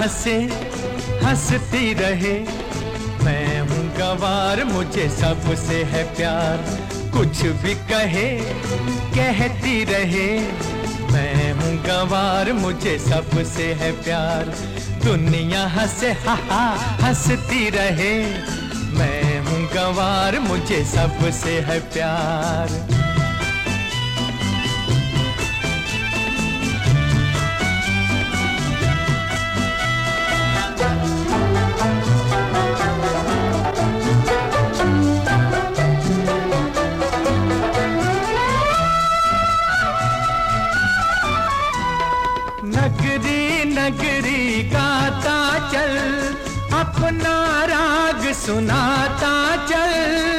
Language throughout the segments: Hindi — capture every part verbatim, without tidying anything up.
हंसे हंसती रहे, मैं हूँ गवार मुझे सबसे है प्यार। कुछ भी कहे कहती रहे, मैं हूँ गवार मुझे सबसे है प्यार। दुनिया हंसे हा हा हंसती रहे, मैं हूँ गवार मुझे सबसे है प्यार। नगरी नगरी गाता चल, अपना राग सुनाता चल।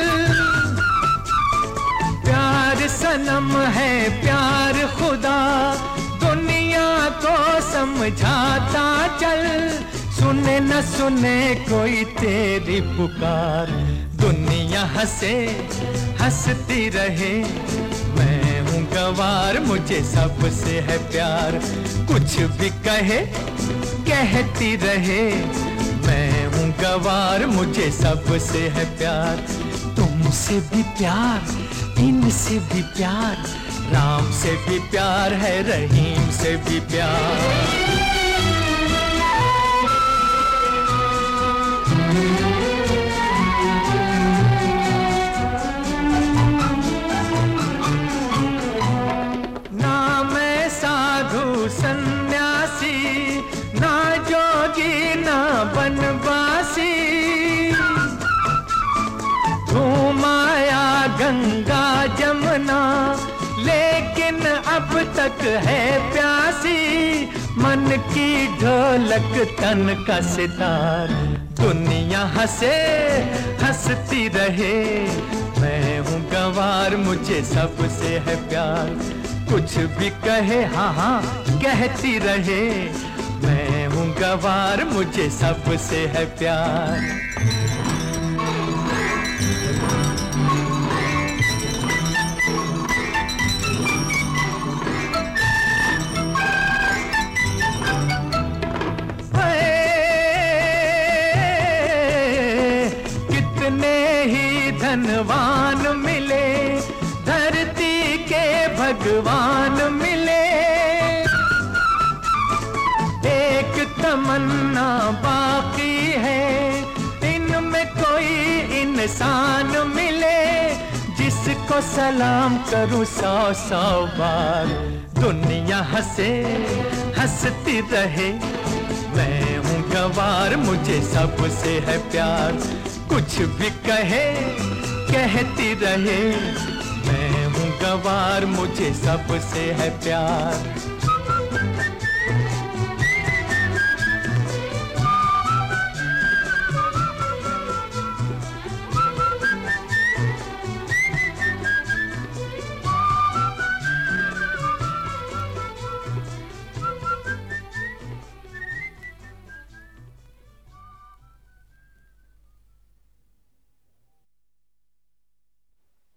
प्यार सनम है प्यार खुदा, दुनिया को समझाता चल। सुने न सुने कोई तेरी पुकार, दुनिया हंसे हंसती रहे, मैं हूँ गवार मुझे सबसे है प्यार। कुछ भी कहे कहती रहे, मैं हूँ गवार मुझे सबसे है प्यार। तुमसे भी प्यार इनसे भी प्यार, राम से भी प्यार है रहीम से भी प्यार। सन्यासी ना जोगी ना बनवासी, घूमाया गंगा जमुना लेकिन अब तक है प्यासी। मन की ढोलक तन का सितार, दुनिया हंसे हंसती रहे, मैं हूँ गवार मुझे सबसे है प्यार। कुछ भी कहे हाँ हाँ कहती रहे, मैं हूँ गवार मुझे सबसे है प्यार। कितने ही धनवान मिले, धरती के भगवान मिले। एक तमन्ना बाकी है, इनमें कोई इंसान मिले, जिसको सलाम करूं सौ सौ बार। दुनिया हंसे हंसती रहे, मैं हूँ गवार मुझे सबसे है प्यार। कुछ भी कहे कहती रहे, मैं हूँ गवार मुझे सबसे है प्यार।